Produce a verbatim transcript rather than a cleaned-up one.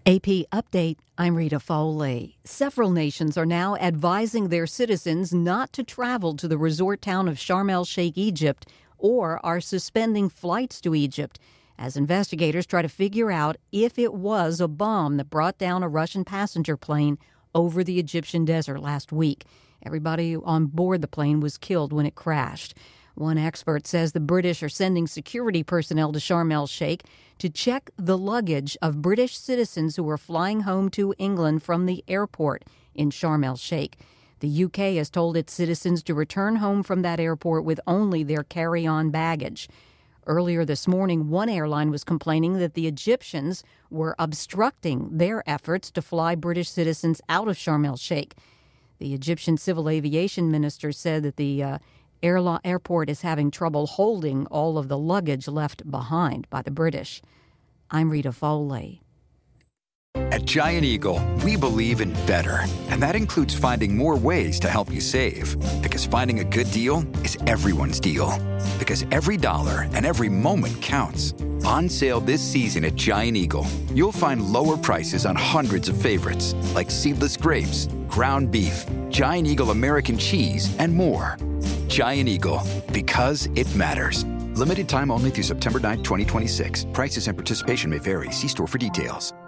A P Update, I'm Rita Foley. Several nations are now advising their citizens not to travel to the resort town of Sharm el-Sheikh, Egypt, or are suspending flights to Egypt as investigators try to figure out if it was a bomb that brought down a Russian passenger plane over the Egyptian desert last week. Everybody on board the plane was killed when it crashed. One expert says the British are sending security personnel to Sharm el-Sheikh to check the luggage of British citizens who are flying home to England from the airport in Sharm el-Sheikh. The U K has told its citizens to return home from that airport with only their carry-on baggage. Earlier this morning, one airline was complaining that the Egyptians were obstructing their efforts to fly British citizens out of Sharm el-Sheikh. The Egyptian civil aviation minister said that the uh, Airlo- airport is having trouble holding all of the luggage left behind by the British. I'm Rita Foley. At Giant Eagle, we believe in better, and that includes finding more ways to help you save. Because finding a good deal is everyone's deal. Because every dollar and every moment counts. On sale this season at Giant Eagle, you'll find lower prices on hundreds of favorites, like seedless grapes, ground beef, Giant Eagle American cheese, and more. Giant Eagle, because it matters. Limited time only through September ninth, twenty twenty-six. Prices and participation may vary. See store for details.